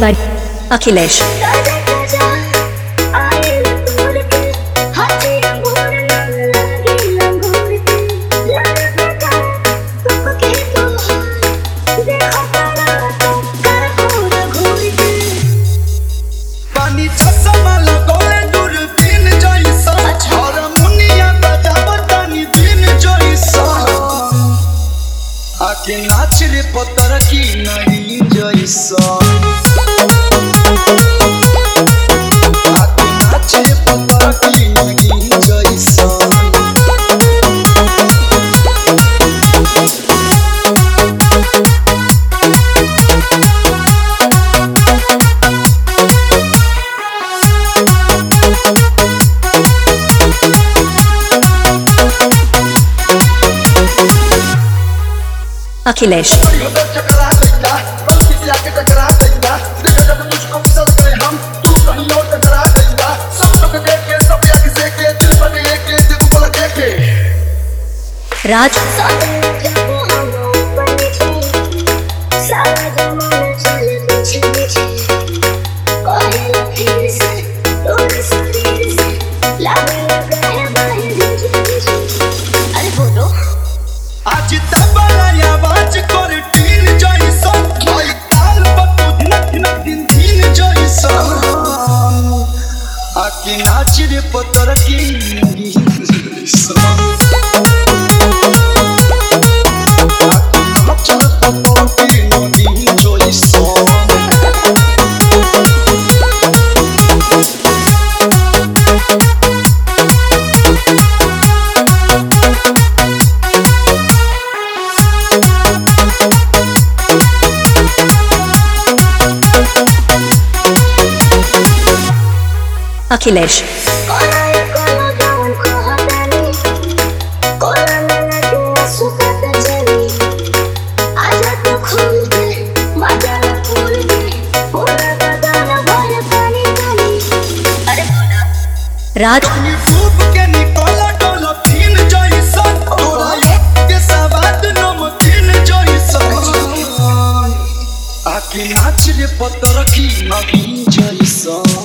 by Akhilesh. आके नाच रे पत्थर की नहीं जैसा आके नाच रे पत्थर की नहीं जैसा Akhilesh. Raj. आज तबला आवाज कर टीन जैसा भाई ताल पर दिन दिन दिन जैसा आके नाच रे पत्थर की जैसा आके नाच रे पत्थर की नहीं जैसा Akhilesh. Raj. के निकाला डोला तीन जैसा के सवाद नमकीन जैसा आके नाच रे पत्थर की नहीं जैसा